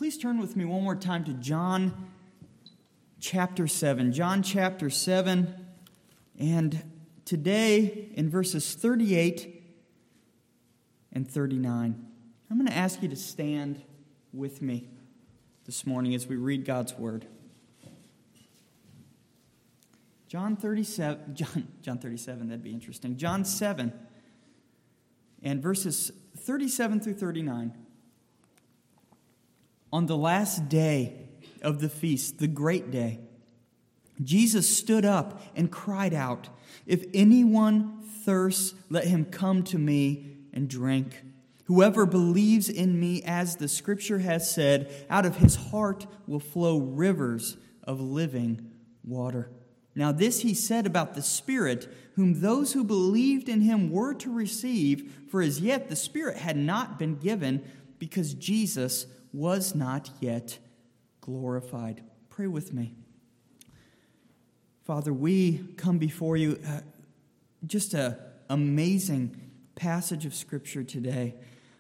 please turn with me one more time to John chapter 7. John chapter 7, and today in verses 38 and 39. I'm going to ask you to stand with me this morning as we read God's Word. John 37, that'd be interesting. John 7, and verses 37 through 39. On the last day of the feast, the great day, Jesus stood up and cried out, "If anyone thirsts, let him come to me and drink. Whoever believes in me, as the Scripture has said, out of his heart will flow rivers of living water." Now this he said about the Spirit, whom those who believed in him were to receive, for as yet the Spirit had not been given, because Jesus was not yet glorified. Pray with me. Father, we come before you, just an amazing passage of Scripture today.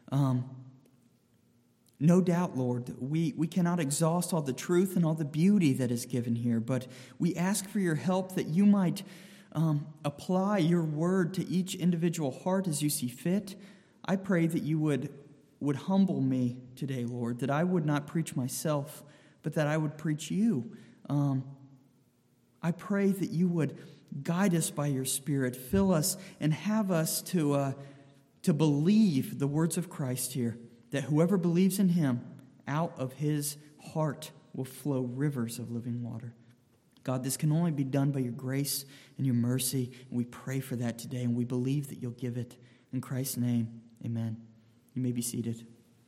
No doubt, Lord, we cannot exhaust all the truth and all the beauty that is given here, but we ask for your help that you might apply your word to each individual heart as you see fit. I pray that you would humble me today, Lord, that I would not preach myself, but that I would preach you. I pray that you would guide us by your Spirit, fill us, and have us to believe the words of Christ here, that whoever believes in him, out of his heart will flow rivers of living water. God, this can only be done by your grace and your mercy, and we pray for that today, and we believe that you'll give it. In Christ's name, amen. You may be seated.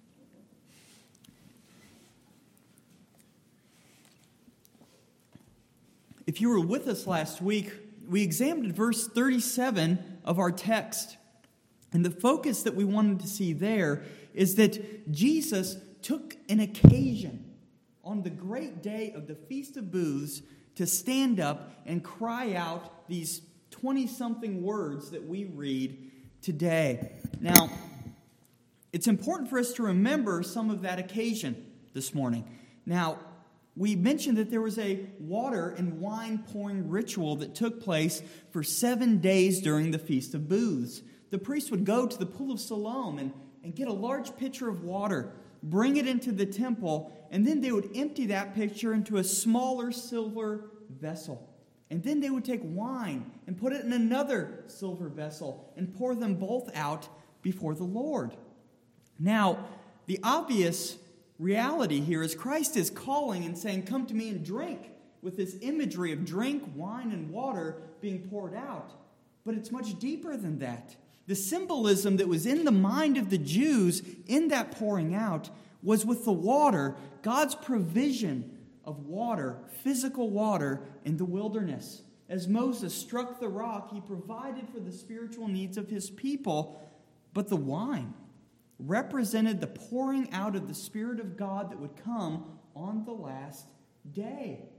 If you were with us last week, we examined verse 37 of our text. And the focus that we wanted to see there is that Jesus took an occasion on the great day of the Feast of Booths to stand up and cry out these 20-something words that we read today. Now, it's important for us to remember some of that occasion this morning. Now, we mentioned that there was a water and wine pouring ritual that took place for 7 days during the Feast of Booths. The priest would go to the pool of Siloam and get a large pitcher of water, bring it into the temple, and then they would empty that pitcher into a smaller silver vessel. And then they would take wine and put it in another silver vessel and pour them both out before the Lord. Now, the obvious reality here is Christ is calling and saying, "Come to me and drink," with this imagery of drink, wine, and water being poured out. But it's much deeper than that. The symbolism that was in the mind of the Jews in that pouring out was with the water, God's provision of water, physical water in the wilderness. As Moses struck the rock, he provided for the spiritual needs of his people. But the wine represented the pouring out of the Spirit of God that would come on the last day.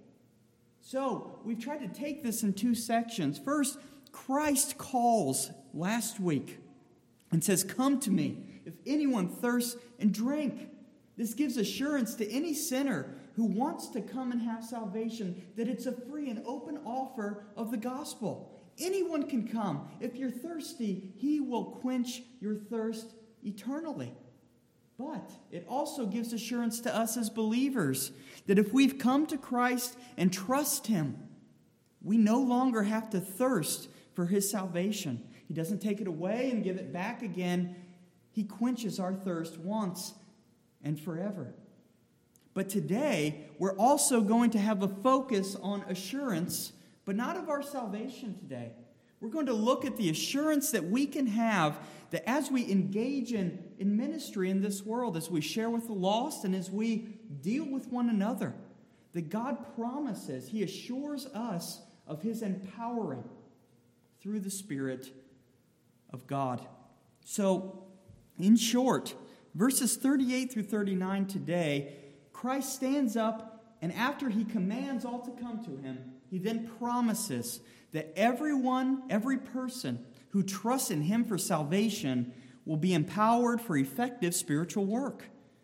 So, we've tried to take this in two sections. First, Christ calls last week and says, "Come to me, if anyone thirsts, and drink." This gives assurance to any sinner who wants to come and have salvation that it's a free and open offer of the gospel. Anyone can come. If you're thirsty, he will quench your thirst eternally. But it also gives assurance to us as believers that if we've come to Christ and trust him, we no longer have to thirst for his salvation. He doesn't take it away and give it back again. He quenches our thirst once and forever. But today, we're also going to have a focus on assurance, but not of our salvation today. We're going to look at the assurance that we can have that as we engage in ministry in this world, as we share with the lost and as we deal with one another, that God promises, he assures us of his empowering through the Spirit of God. So, in short, verses 38 through 39 today, Christ stands up, and after he commands all to come to him, he then promises that every person who trusts in him for salvation will be empowered for effective spiritual work.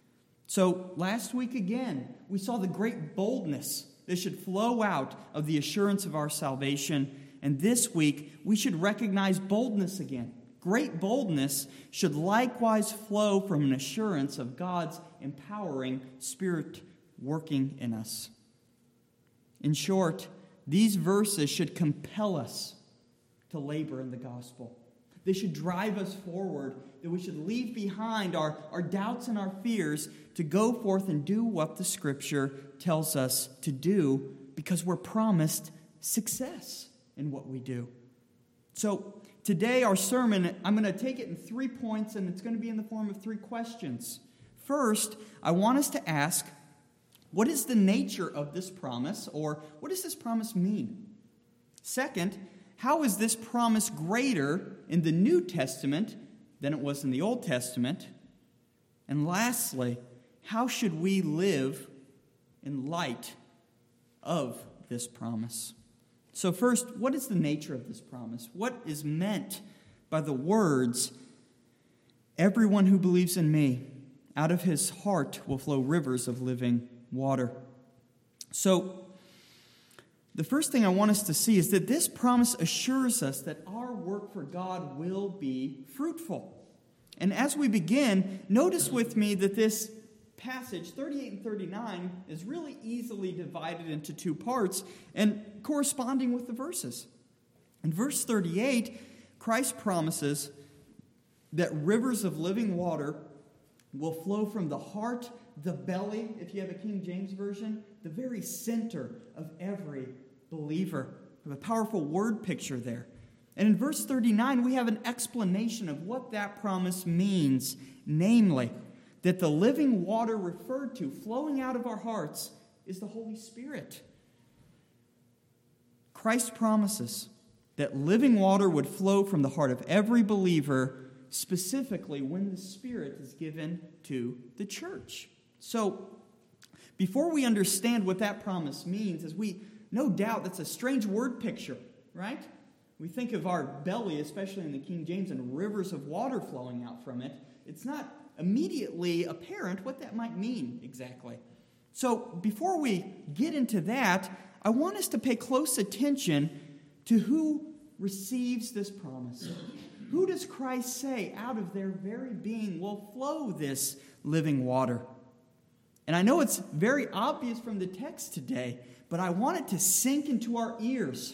So last week again, we saw the great boldness that should flow out of the assurance of our salvation. And this week, we should recognize boldness again. Great boldness should likewise flow from an assurance of God's empowering Spirit working in us. In short, these verses should compel us to labor in the gospel. They should drive us forward, that we should leave behind our doubts and our fears to go forth and do what the Scripture tells us to do, because we're promised success in what we do. So today our sermon, I'm going to take it in 3 points, and it's going to be in the form of 3 questions. First, I want us to ask, what is the nature of this promise, or what does this promise mean? Second, how is this promise greater in the New Testament than it was in the Old Testament? And lastly, how should we live in light of this promise? So first, what is the nature of this promise? What is meant by the words, "Everyone who believes in me, out of his heart will flow rivers of living water"? So the first thing I want us to see is that this promise assures us that our work for God will be fruitful. And as we begin, notice with me that this passage, 38 and 39, is really easily divided into 2 parts and corresponding with the verses. In verse 38, Christ promises that rivers of living water will flow from the heart, the belly, if you have a King James Version, the very center of every believer. We have a powerful word picture there. And in verse 39, we have an explanation of what that promise means, namely, that the living water referred to flowing out of our hearts is the Holy Spirit. Christ promises that living water would flow from the heart of every believer, specifically when the Spirit is given to the church. So, before we understand what that promise means, as we no doubt that's a strange word picture, right? We think of our belly, especially in the King James, and rivers of water flowing out from it. It's not immediately apparent what that might mean exactly. So before we get into that, I want us to pay close attention to who receives this promise. Who does Christ say out of their very being will flow this living water? And I know it's very obvious from the text today, but I want it to sink into our ears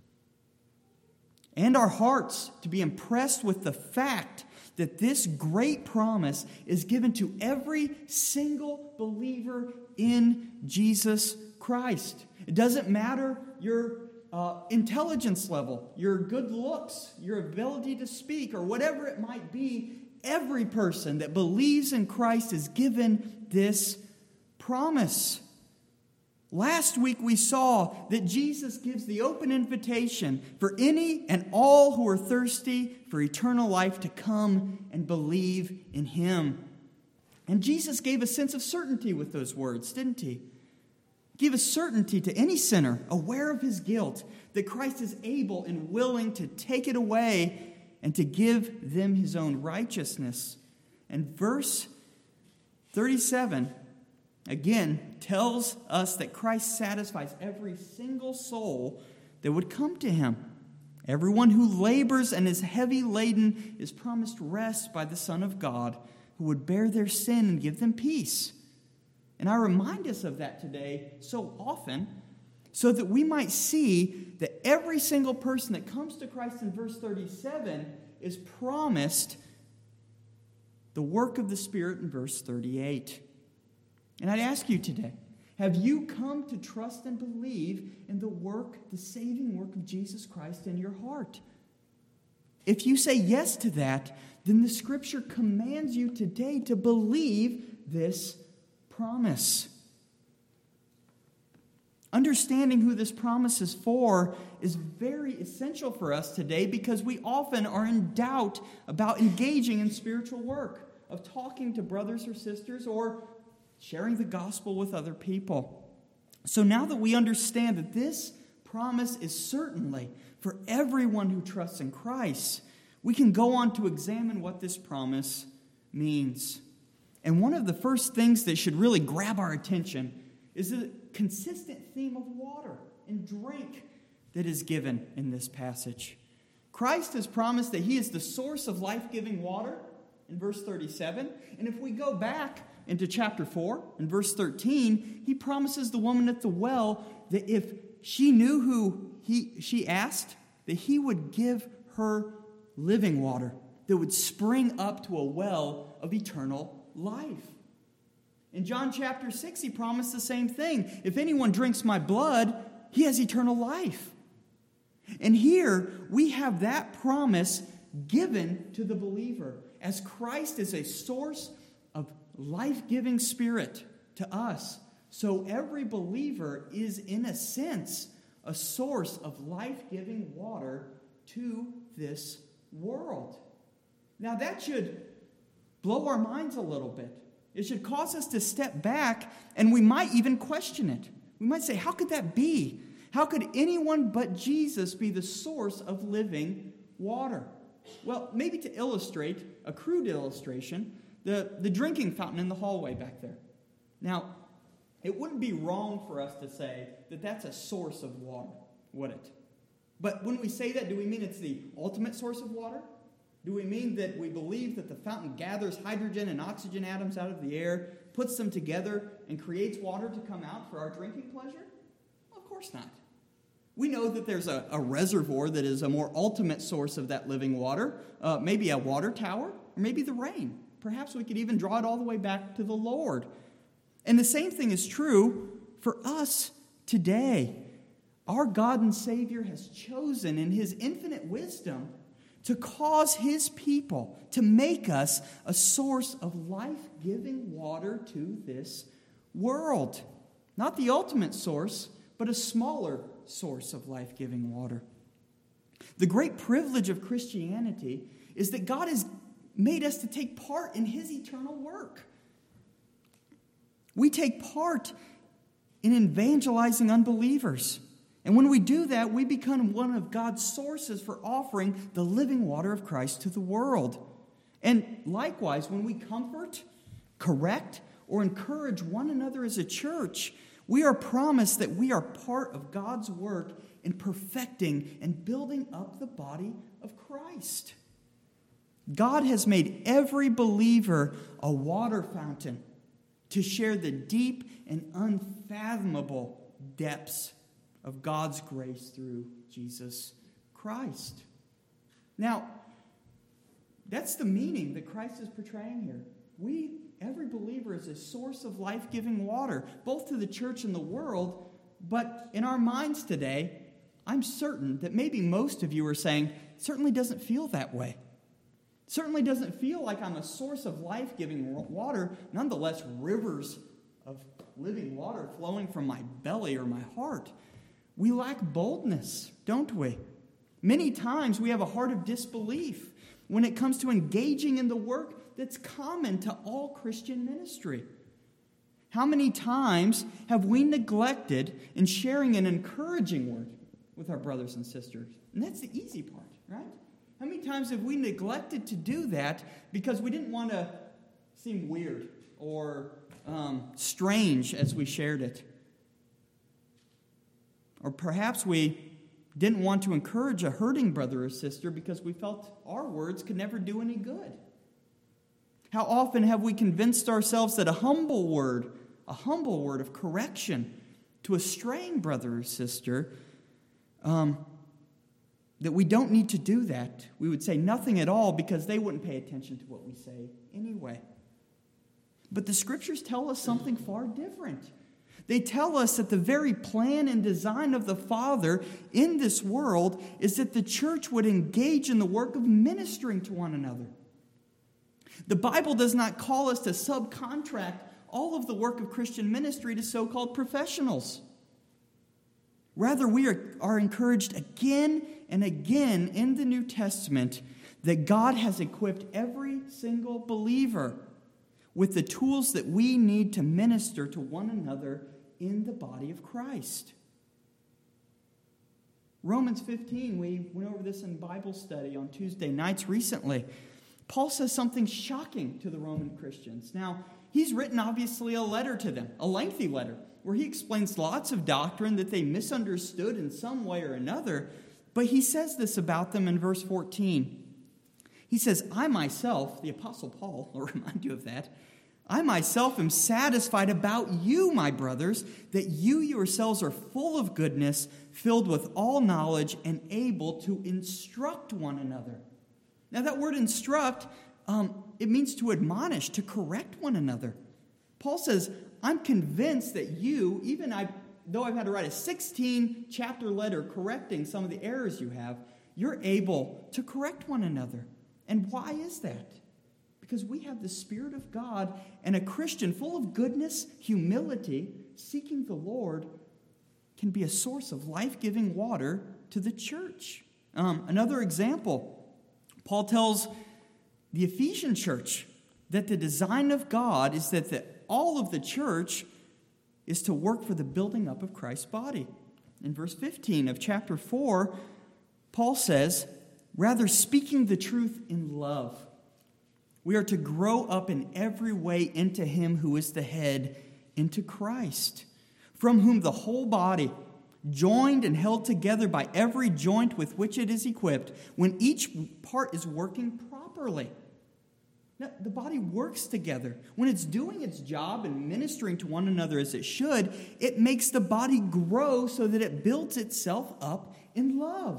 and our hearts to be impressed with the fact that this great promise is given to every single believer in Jesus Christ. It doesn't matter your intelligence level, your good looks, your ability to speak, or whatever it might be. Every person that believes in Christ is given this promise. Last week we saw that Jesus gives the open invitation for any and all who are thirsty for eternal life to come and believe in Him. And Jesus gave a sense of certainty with those words, didn't He? He gave a certainty to any sinner aware of his guilt that Christ is able and willing to take it away and to give them His own righteousness. And verse 37 again tells us that Christ satisfies every single soul that would come to Him. Everyone who labors and is heavy laden is promised rest by the Son of God, who would bear their sin and give them peace. And I remind us of that today so often, so that we might see that every single person that comes to Christ in verse 37 is promised the work of the Spirit in verse 38. And I'd ask you today, have you come to trust and believe in the work, the saving work of Jesus Christ in your heart? If you say yes to that, then the Scripture commands you today to believe this promise. Understanding who this promise is for is very essential for us today, because we often are in doubt about engaging in spiritual work, of talking to brothers or sisters, or sharing the gospel with other people. So now that we understand that this promise is certainly for everyone who trusts in Christ, we can go on to examine what this promise means. And one of the first things that should really grab our attention is the consistent theme of water and drink that is given in this passage. Christ has promised that he is the source of life-giving water in verse 37. And if we go back into chapter 4, in verse 13, he promises the woman at the well that if she knew who she asked, that he would give her living water that would spring up to a well of eternal life. In John chapter 6, he promised the same thing. If anyone drinks my blood, he has eternal life. And here we have that promise given to the believer as Christ is a source of life-giving spirit to us. So every believer is, in a sense, a source of life-giving water to this world. Now that should blow our minds a little bit. It should cause us to step back, and we might even question it. We might say, how could that be? How could anyone but Jesus be the source of living water? Well, maybe to illustrate, a crude illustration, the drinking fountain in the hallway back there. Now, it wouldn't be wrong for us to say that that's a source of water, would it? But when we say that, do we mean it's the ultimate source of water? Do we mean that we believe that the fountain gathers hydrogen and oxygen atoms out of the air, puts them together, and creates water to come out for our drinking pleasure? Well, of course not. We know that there's a reservoir that is a more ultimate source of that living water, maybe a water tower, or maybe the rain. Perhaps we could even draw it all the way back to the Lord. And the same thing is true for us today. Our God and Savior has chosen in his infinite wisdom to cause his people to make us a source of life-giving water to this world. Not the ultimate source, but a smaller source of life-giving water. The great privilege of Christianity is that God has made us to take part in his eternal work. We take part in evangelizing unbelievers. And when we do that, we become one of God's sources for offering the living water of Christ to the world. And likewise, when we comfort, correct, or encourage one another as a church, we are promised that we are part of God's work in perfecting and building up the body of Christ. God has made every believer a water fountain to share the deep and unfathomable depths of God's grace through Jesus Christ. Now, that's the meaning that Christ is portraying here. Every believer is a source of life-giving water, both to the church and the world. But in our minds today, I'm certain that maybe most of you are saying, it certainly doesn't feel that way. It certainly doesn't feel like I'm a source of life-giving water. Nonetheless, rivers of living water flowing from my belly or my heart. We lack boldness, don't we? Many times we have a heart of disbelief when it comes to engaging in the work that's common to all Christian ministry. How many times have we neglected in sharing an encouraging word with our brothers and sisters? And that's the easy part, right? How many times have we neglected to do that because we didn't want to seem weird or strange as we shared it? Or perhaps we didn't want to encourage a hurting brother or sister because we felt our words could never do any good. How often have we convinced ourselves that a humble word of correction to a straying brother or sister, that we don't need to do that. We would say nothing at all because they wouldn't pay attention to what we say anyway. But the Scriptures tell us something far different. They tell us that the very plan and design of the Father in this world is that the church would engage in the work of ministering to one another. The Bible does not call us to subcontract all of the work of Christian ministry to so-called professionals. Rather, we are encouraged again and again in the New Testament that God has equipped every single believer with the tools that we need to minister to one another in the body of Christ. Romans 15, we went over this in Bible study on Tuesday nights recently. Paul says something shocking to the Roman Christians. Now, he's written, obviously, a letter to them, a lengthy letter, where he explains lots of doctrine that they misunderstood in some way or another. But he says this about them in verse 14. He says, I myself, the Apostle Paul, will remind you of that, I myself am satisfied about you, my brothers, that you yourselves are full of goodness, filled with all knowledge, and able to instruct one another. Now that word instruct, it means to admonish, to correct one another. Paul says, I'm convinced that you, though I've had to write a 16-chapter letter correcting some of the errors you have, you're able to correct one another. And why is that? Because we have the Spirit of God, and a Christian full of goodness, humility, seeking the Lord, can be a source of life-giving water to the church. Another example, Paul tells the Ephesian church that the design of God is that all of the church is to work for the building up of Christ's body. In verse 15 of chapter 4, Paul says, rather speaking the truth in love, we are to grow up in every way into him who is the head, into Christ, from whom the whole body, joined and held together by every joint with which it is equipped, when each part is working properly. Now, the body works together. When it's doing its job and ministering to one another as it should, it makes the body grow so that it builds itself up in love.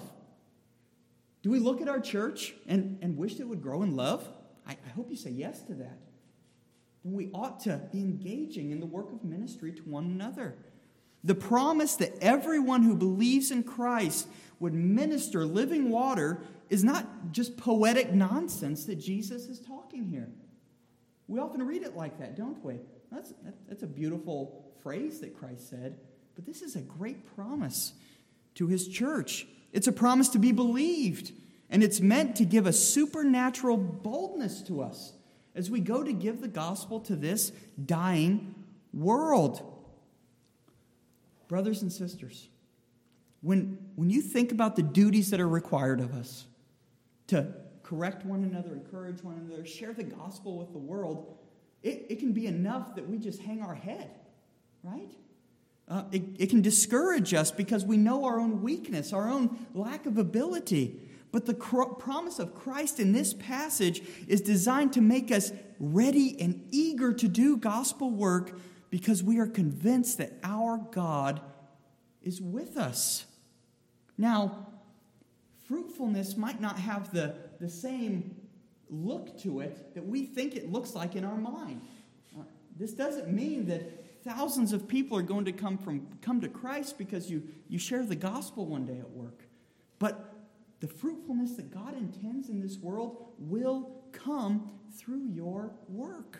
Do we look at our church and wish it would grow in love? I hope you say yes to that. And we ought to be engaging in the work of ministry to one another. The promise that everyone who believes in Christ would minister living water is not just poetic nonsense that Jesus is talking here. We often read it like that, don't we? That's a beautiful phrase that Christ said, but this is a great promise to his church. It's a promise to be believed, and it's meant to give a supernatural boldness to us as we go to give the gospel to this dying world. Brothers and sisters, when you think about the duties that are required of us to correct one another, encourage one another, share the gospel with the world, it can be enough that we just hang our head, right? It can discourage us because we know our own weakness, our own lack of ability. But the promise of Christ in this passage is designed to make us ready and eager to do gospel work because we are convinced that our God is with us. Now, fruitfulness might not have the same look to it that we think it looks like in our mind. This doesn't mean that thousands of people are going to come to Christ because you share the gospel one day at work. But the fruitfulness that God intends in this world will come through your work.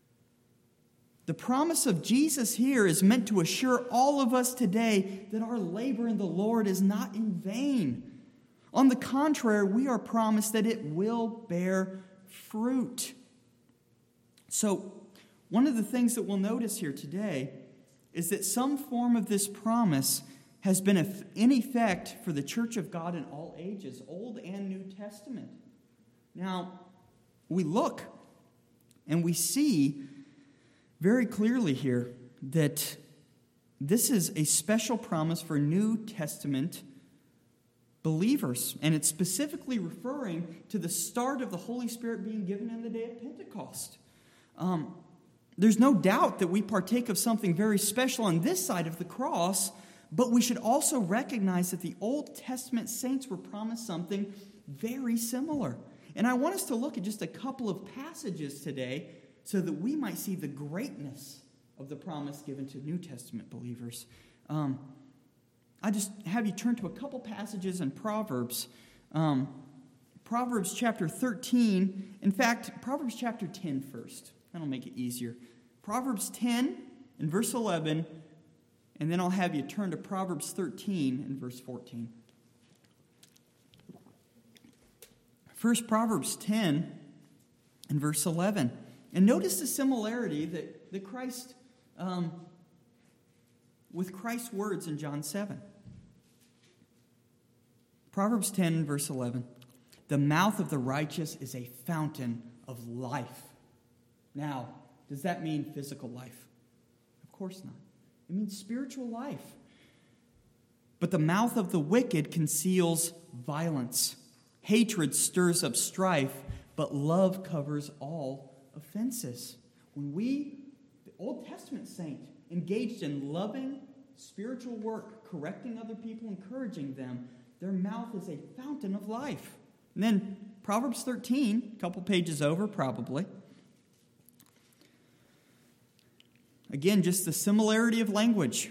The promise of Jesus here is meant to assure all of us today that our labor in the Lord is not in vain. On the contrary, we are promised that it will bear fruit. So, one of the things that we'll notice here today is that some form of this promise has been in effect for the church of God in all ages, Old and New Testament. Now, we look and we see very clearly here that this is a special promise for New Testament believers, and it's specifically referring to the start of the Holy Spirit being given on the day of Pentecost. There's no doubt that we partake of something very special on this side of the cross, but we should also recognize that the Old Testament saints were promised something very similar. And I want us to look at just a couple of passages today so that we might see the greatness of the promise given to New Testament believers. I just have you turn to a couple passages in Proverbs. Proverbs chapter 13. In fact, Proverbs chapter 10 first. That'll make it easier. Proverbs 10 and verse 11. And then I'll have you turn to Proverbs 13 and verse 14. First, Proverbs 10 and verse 11. And notice the similarity that Christ, with Christ's words in John 7. Proverbs 10 and verse 11. The mouth of the righteous is a fountain of life. Now, does that mean physical life? Of course not. It means spiritual life. But the mouth of the wicked conceals violence. Hatred stirs up strife, but love covers all offenses. When we, the Old Testament saint, engaged in loving spiritual work, correcting other people, encouraging them, their mouth is a fountain of life. And then Proverbs 13, a couple pages over probably. Again, just the similarity of language.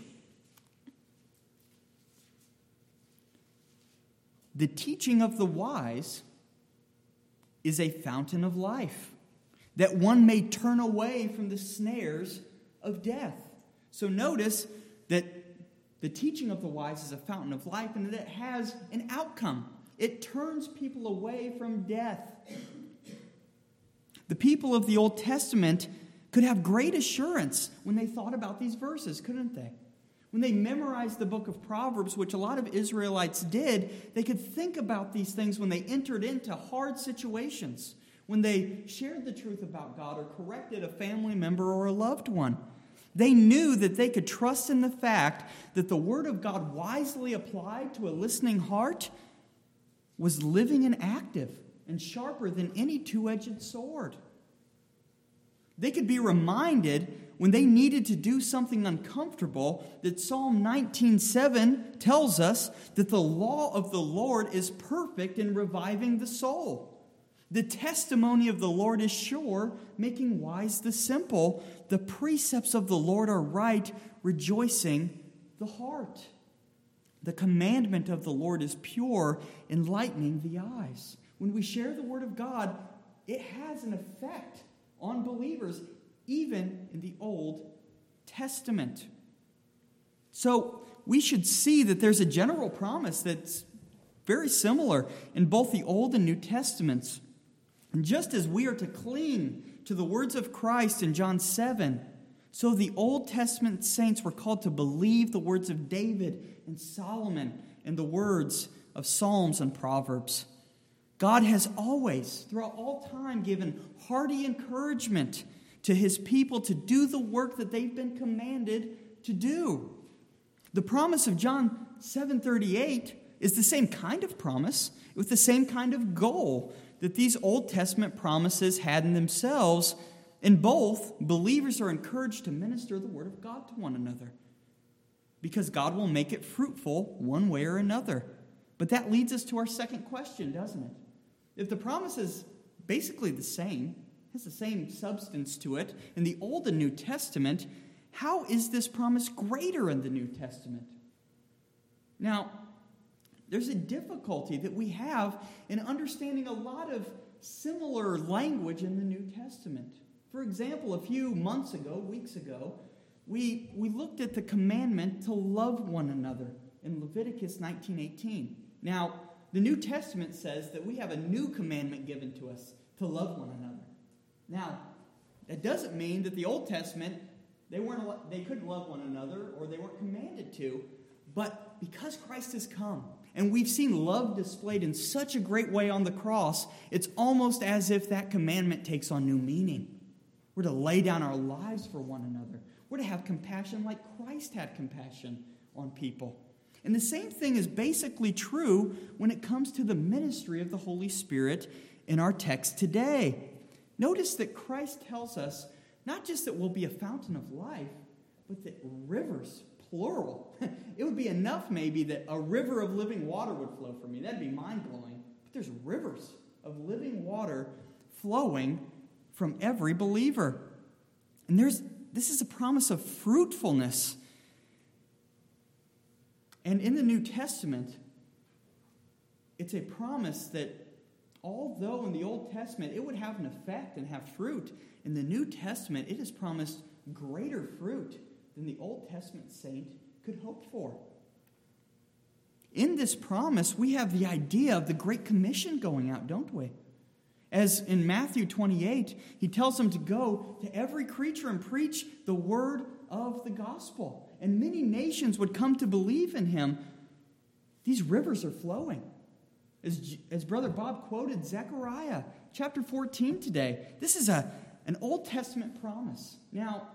The teaching of the wise is a fountain of life, that one may turn away from the snares of death. So notice that the teaching of the wise is a fountain of life, and that it has an outcome. It turns people away from death. The people of the Old Testament could have great assurance when they thought about these verses, couldn't they? When they memorized the book of Proverbs, which a lot of Israelites did, they could think about these things when they entered into hard situations, when they shared the truth about God or corrected a family member or a loved one. They knew that they could trust in the fact that the Word of God wisely applied to a listening heart was living and active and sharper than any two-edged sword. They could be reminded when they needed to do something uncomfortable that Psalm 19:7 tells us that the law of the Lord is perfect in reviving the soul. The testimony of the Lord is sure, making wise the simple. The precepts of the Lord are right, rejoicing the heart. The commandment of the Lord is pure, enlightening the eyes. When we share the Word of God, it has an effect on believers, even in the Old Testament. So we should see that there's a general promise that's very similar in both the Old and New Testaments. And just as we are to cling to the words of Christ in John 7, so the Old Testament saints were called to believe the words of David and Solomon and the words of Psalms and Proverbs. God has always, throughout all time, given hearty encouragement to his people to do the work that they've been commanded to do. The promise of John 7:38 is the same kind of promise with the same kind of goal that these Old Testament promises had in themselves. In both, believers are encouraged to minister the Word of God to one another because God will make it fruitful one way or another. But that leads us to our second question, doesn't it? If the promise is basically the same, has the same substance to it in the Old and New Testament, how is this promise greater in the New Testament? Now, there's a difficulty that we have in understanding a lot of similar language in the New Testament. For example, a few weeks ago, we looked at the commandment to love one another in Leviticus 19:18. Now, the New Testament says that we have a new commandment given to us to love one another. Now, that doesn't mean that the Old Testament, they couldn't love one another or they weren't commanded to, but because Christ has come and we've seen love displayed in such a great way on the cross, it's almost as if that commandment takes on new meaning. We're to lay down our lives for one another. We're to have compassion like Christ had compassion on people. And the same thing is basically true when it comes to the ministry of the Holy Spirit in our text today. Notice that Christ tells us not just that we'll be a fountain of life, but that rivers, plural. It would be enough maybe that a river of living water would flow from me. That'd be mind-blowing. But there's rivers of living water flowing from every believer. And this is a promise of fruitfulness. And in the New Testament, it's a promise that although in the Old Testament it would have an effect and have fruit, in the New Testament it is promised greater fruit than the Old Testament saint could hope for. In this promise, we have the idea of the Great Commission going out, don't we? As in Matthew 28, he tells them to go to every creature and preach the word of the gospel. And many nations would come to believe in him. These rivers are flowing. As Brother Bob quoted Zechariah chapter 14 today. This is an Old Testament promise. Now,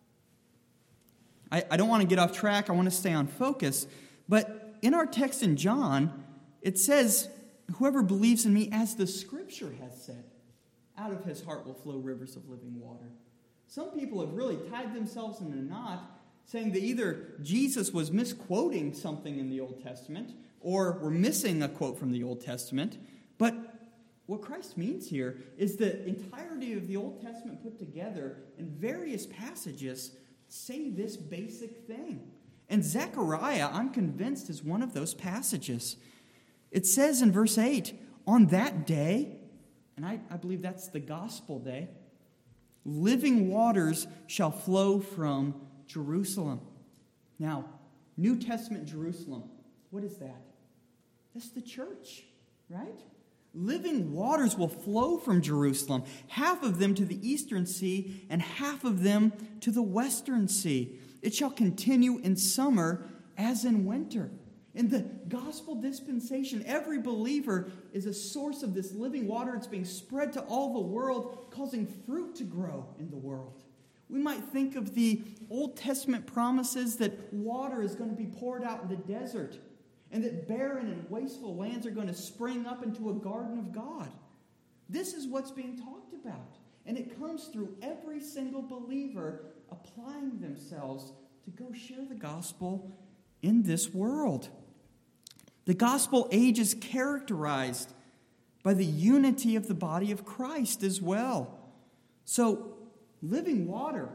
I don't want to get off track. I want to stay on focus. But in our text in John, it says, whoever believes in me, as the Scripture has said, out of his heart will flow rivers of living water. Some people have really tied themselves in a knot, saying that either Jesus was misquoting something in the Old Testament, or we're missing a quote from the Old Testament. But what Christ means here is the entirety of the Old Testament put together in various passages say this basic thing. And Zechariah, I'm convinced, is one of those passages. It says in verse 8, on that day, and I believe that's the gospel day, living waters shall flow from Jerusalem. Now, New Testament Jerusalem, what is that? That's the church, right? Living waters will flow from Jerusalem, half of them to the eastern sea and half of them to the western sea. It shall continue in summer as in winter. In the gospel dispensation, every believer is a source of this living water. It's being spread to all the world, causing fruit to grow in the world. We might think of the Old Testament promises that water is going to be poured out in the desert, and that barren and wasteful lands are going to spring up into a garden of God. This is what's being talked about. And it comes through every single believer applying themselves to go share the gospel in this world. The gospel age is characterized by the unity of the body of Christ as well. So, living water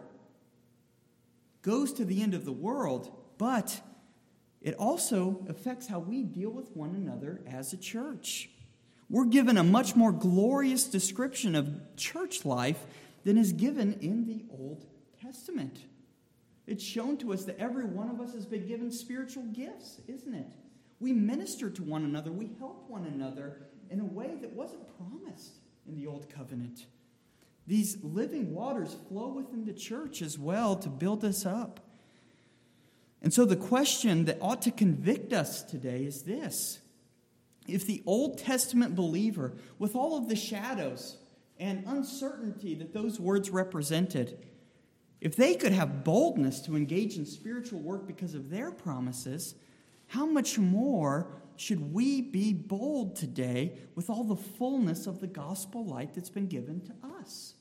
goes to the end of the world, but it also affects how we deal with one another as a church. We're given a much more glorious description of church life than is given in the Old Testament. It's shown to us that every one of us has been given spiritual gifts, isn't it? We minister to one another. We help one another in a way that wasn't promised in the Old Covenant. These living waters flow within the church as well to build us up. And so the question that ought to convict us today is this. If the Old Testament believer, with all of the shadows and uncertainty that those words represented, if they could have boldness to engage in spiritual work because of their promises, how much more should we be bold today with all the fullness of the gospel light that's been given to us?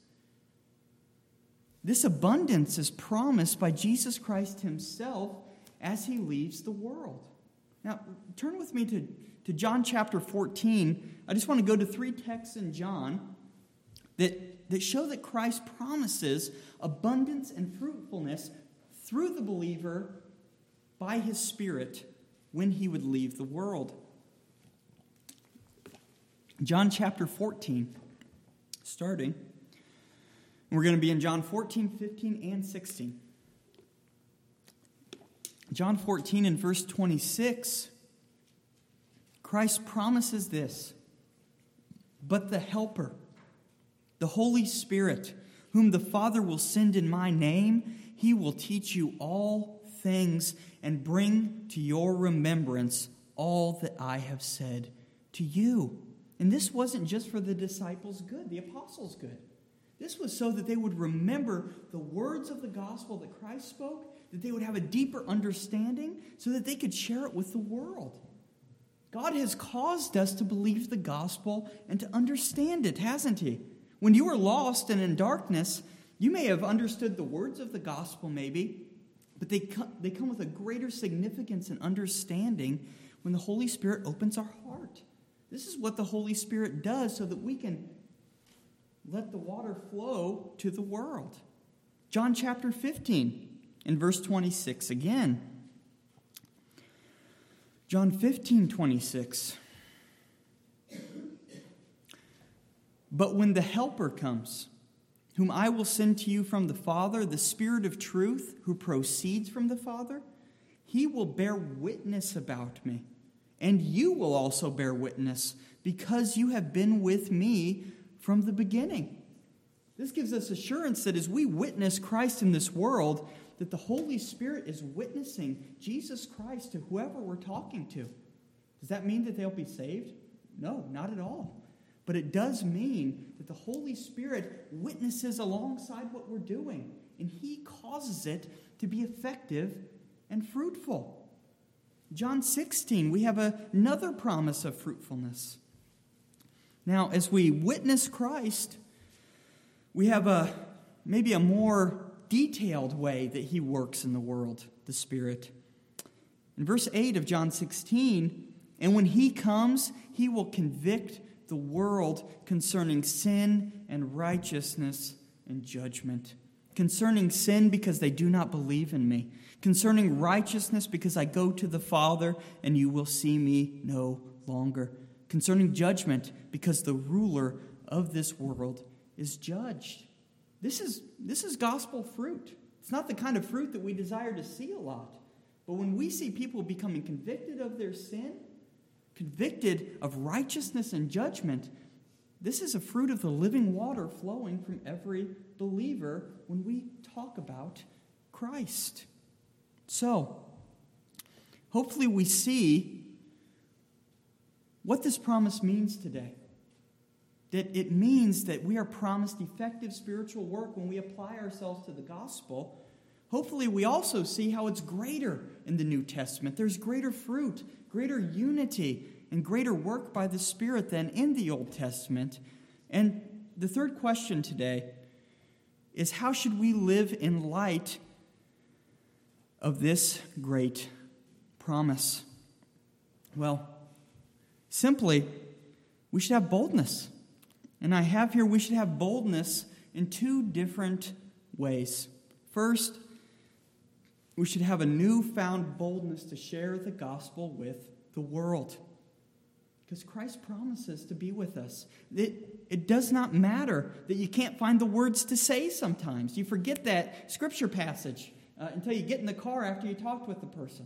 This abundance is promised by Jesus Christ himself as he leaves the world. Now, turn with me to John chapter 14. I just want to go to 3 texts in John that show that Christ promises abundance and fruitfulness through the believer by his Spirit when he would leave the world. John chapter 14, starting. We're going to be in John 14, 15, and 16. John 14 and verse 26, Christ promises this, but the Helper, the Holy Spirit, whom the Father will send in my name, he will teach you all things and bring to your remembrance all that I have said to you. And this wasn't just for the disciples' good, the apostles' good. This was so that they would remember the words of the gospel that Christ spoke, that they would have a deeper understanding so that they could share it with the world. God has caused us to believe the gospel and to understand it, hasn't he? When you were lost and in darkness, you may have understood the words of the gospel maybe, but they come with a greater significance and understanding when the Holy Spirit opens our heart. This is what the Holy Spirit does so that we can let the water flow to the world. John chapter 15 and verse 26 again. John 15:26. But when the Helper comes, whom I will send to you from the Father, the Spirit of truth, who proceeds from the Father, he will bear witness about me. And you will also bear witness, because you have been with me from the beginning. This gives us assurance that as we witness Christ in this world, that the Holy Spirit is witnessing Jesus Christ to whoever we're talking to. Does that mean that they'll be saved? No, not at all. But it does mean that the Holy Spirit witnesses alongside what we're doing, and He causes it to be effective and fruitful. John 16, we have another promise of fruitfulness. Now, as we witness Christ, we have maybe a more detailed way that He works in the world, the Spirit. In verse 8 of John 16, and when He comes, He will convict the world concerning sin and righteousness and judgment. Concerning sin, because they do not believe in me. Concerning righteousness, because I go to the Father, and you will see me no longer. Concerning judgment, because the ruler of this world is judged. This is gospel fruit. It's not the kind of fruit that we desire to see a lot. But when we see people becoming convicted of their sin, convicted of righteousness and judgment, this is a fruit of the living water flowing from every believer when we talk about Christ. So, hopefully we see what this promise means today. That it means that we are promised effective spiritual work when we apply ourselves to the gospel. Hopefully we also see how it's greater in the New Testament. There's greater fruit, greater unity, and greater work by the Spirit than in the Old Testament. And the third question today is, how should we live in light of this great promise? Well, simply, we should have boldness. And I have here, we should have boldness in two different ways. First, we should have a newfound boldness to share the gospel with the world. Because Christ promises to be with us. It does not matter that you can't find the words to say sometimes. You forget that scripture passage until you get in the car after you talked with the person.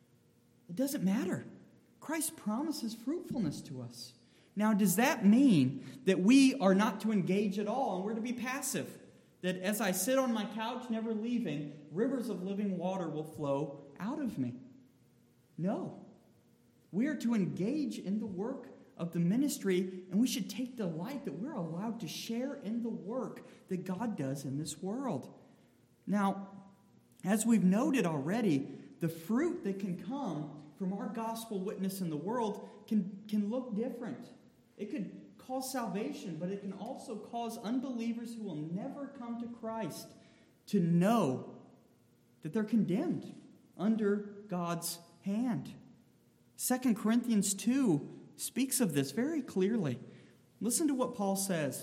It doesn't matter. Christ promises fruitfulness to us. Now, does that mean that we are not to engage at all and we're to be passive? That as I sit on my couch, never leaving, rivers of living water will flow out of me? No. We are to engage in the work of the ministry, and we should take delight that we're allowed to share in the work that God does in this world. Now, as we've noted already, the fruit that can come from our gospel witness in the world can look different. It could cause salvation, but it can also cause unbelievers who will never come to Christ to know that they're condemned under God's hand. 2 Corinthians 2 speaks of this very clearly. Listen to what Paul says.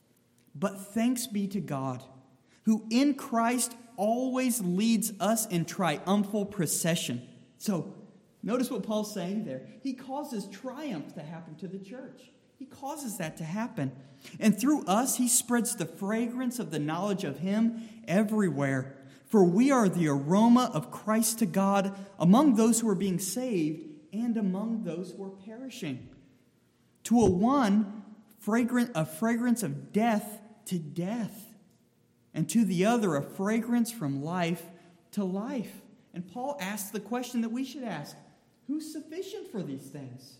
But thanks be to God, who in Christ always leads us in triumphal procession. So, notice what Paul's saying there. He causes triumph to happen to the church. He causes that to happen. And through us, he spreads the fragrance of the knowledge of him everywhere. For we are the aroma of Christ to God among those who are being saved and among those who are perishing. To a one, a fragrance of death to death. And to the other, a fragrance from life to life. And Paul asks the question that we should ask. Who's sufficient for these things?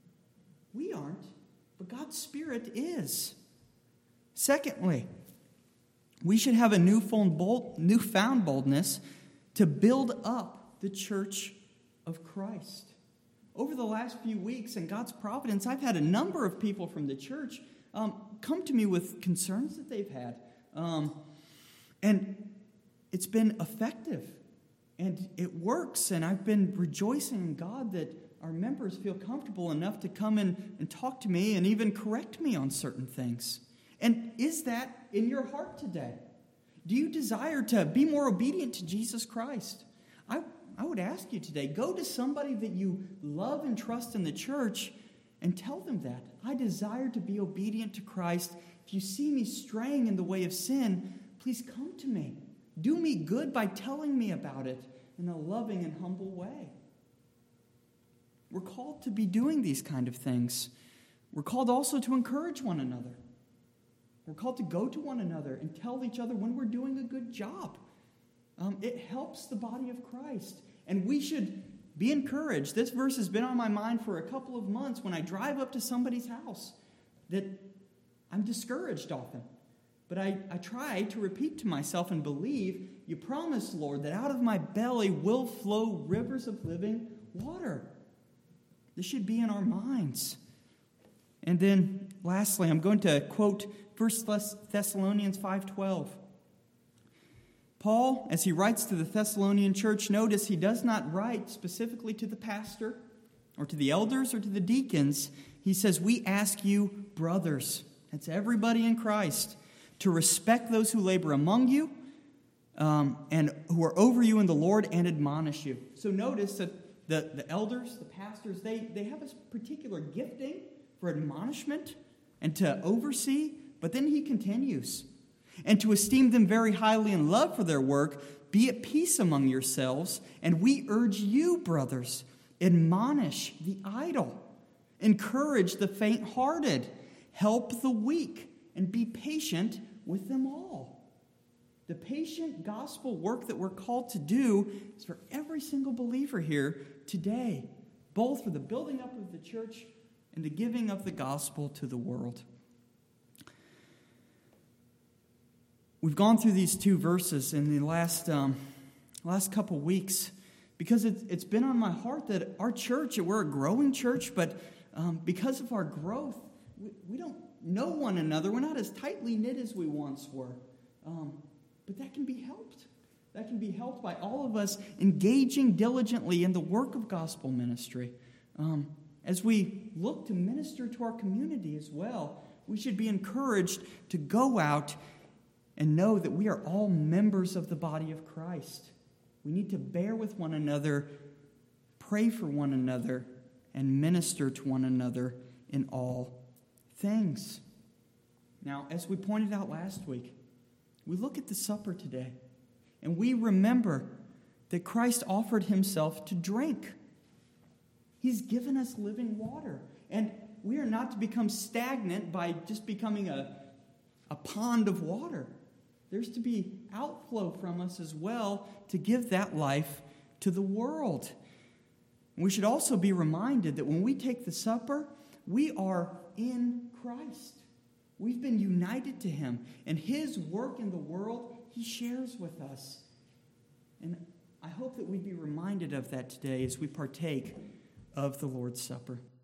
We aren't, but God's Spirit is. Secondly, we should have a newfound boldness to build up the church of Christ. Over the last few weeks, in God's providence, I've had a number of people from the church come to me with concerns that they've had. And it's been effective. And it works. And I've been rejoicing in God that our members feel comfortable enough to come in and talk to me and even correct me on certain things. And is that in your heart today? Do you desire to be more obedient to Jesus Christ? I would ask you today, go to somebody that you love and trust in the church and tell them that. I desire to be obedient to Christ. If you see me straying in the way of sin, please come to me. Do me good by telling me about it in a loving and humble way. We're called to be doing these kind of things. We're called also to encourage one another. We're called to go to one another and tell each other when we're doing a good job. It helps the body of Christ. And we should be encouraged. This verse has been on my mind for a couple of months when I drive up to somebody's house. that I'm discouraged often. But I try to repeat to myself and believe, you promised, Lord, that out of my belly will flow rivers of living water. This should be in our minds. And then, lastly, I'm going to quote 1 Thessalonians 5:12. Paul, as he writes to the Thessalonian church, notice he does not write specifically to the pastor or to the elders or to the deacons. He says, we ask you, brothers, that's everybody in Christ, to respect those who labor among you and who are over you in the Lord and admonish you. So notice that the elders, the pastors, they have a particular gifting for admonishment and to oversee, but then he continues, and to esteem them very highly in love for their work, be at peace among yourselves, and we urge you, brothers, admonish the idle, encourage the faint-hearted, help the weak, and be patient with them all. The patient gospel work that we're called to do is for every single believer here today, both for the building up of the church and the giving of the gospel to the world. We've gone through these two verses in the last couple weeks because it's been on my heart that our church, we're a growing church, but because of our growth, we don't know one another. We're not as tightly knit as we once were. But that can be helped. That can be helped by all of us engaging diligently in the work of gospel ministry. As we look to minister to our community as well, we should be encouraged to go out and know that we are all members of the body of Christ. We need to bear with one another, pray for one another, and minister to one another in all things. Now, as we pointed out last week, we look at the supper today, and we remember that Christ offered himself to drink. He's given us living water, and we are not to become stagnant by just becoming a pond of water. There's to be outflow from us as well to give that life to the world. We should also be reminded that when we take the supper, we are in Christ. We've been united to him, and his work in the world, he shares with us. And I hope that we'd be reminded of that today as we partake of the Lord's Supper.